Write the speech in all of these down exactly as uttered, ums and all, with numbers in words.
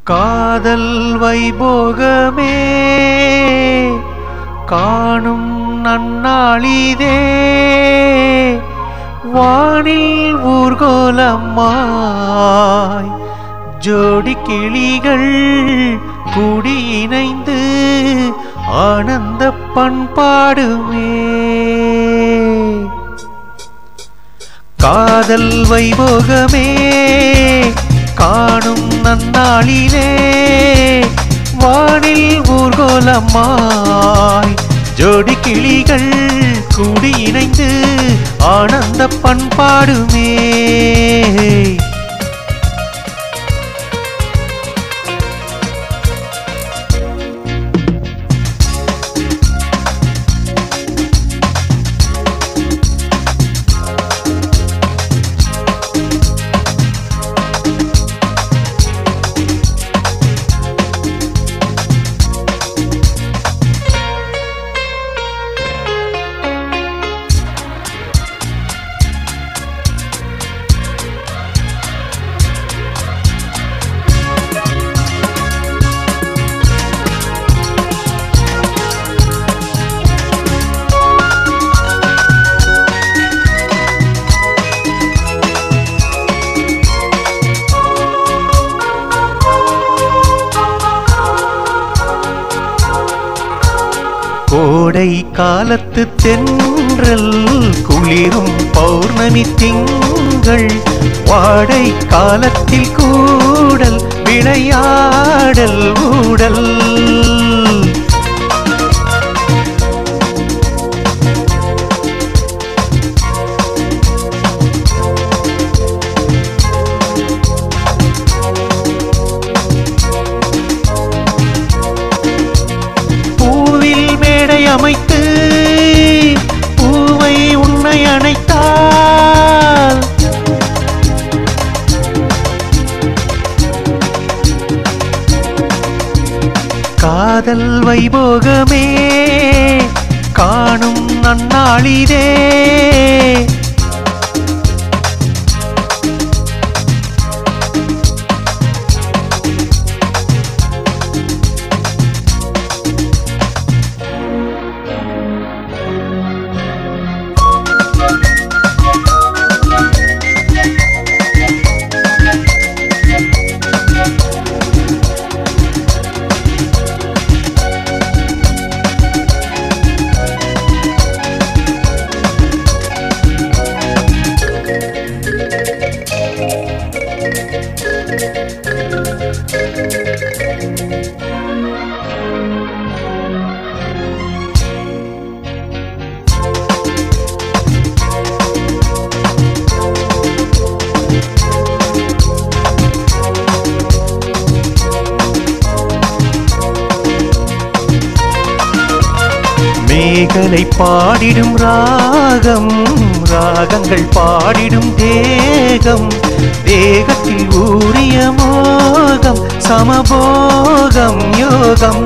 காதல் வைபோகமே காணும் நன்னாளிதே வானில் ஊர்கோலமாய் ஜோடி கிளிகள் கூடி இணைந்து ஆனந்த பண்பாடுமே. காதல் வைபோகமே காணும் நன்னாளிலே வானில் ஊர்கோலமாய் ஜோடி கிளிகள் கூடி இணைந்து ஆனந்த பண்பாடுமே. கோடை காலத்து தென்றல் குளிரும் பௌர்ணமி திங்கள் வாடை காலத்தில் கூடல் விளையாடல் ஊடல் அமைத்து பூவை உன்னை அணைத்தால் காதல் வைபோகமே காணும் நன்னாளிதே மேகலை பாடிடும் ராகம் ராகங்கள் பாடிடும் தேகம் தேகத்தில் ஊறிய மோகம் சமபோகம் யோகம்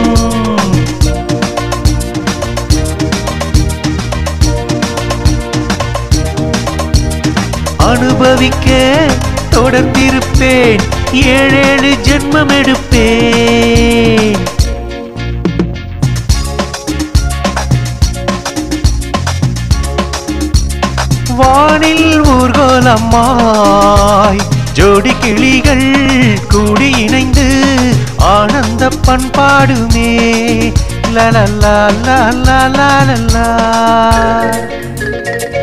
அனுபவிக்க தொடர்ந்திருப்பேன் ஏழேழு ஜென்மம் எடுப்பேன். வானில் ஊர்கோலமாய் ஜோடி கிளிகள் கூடி இணைந்து ஆனந்த பண்பாடுமே. லலலா லலலா லலலா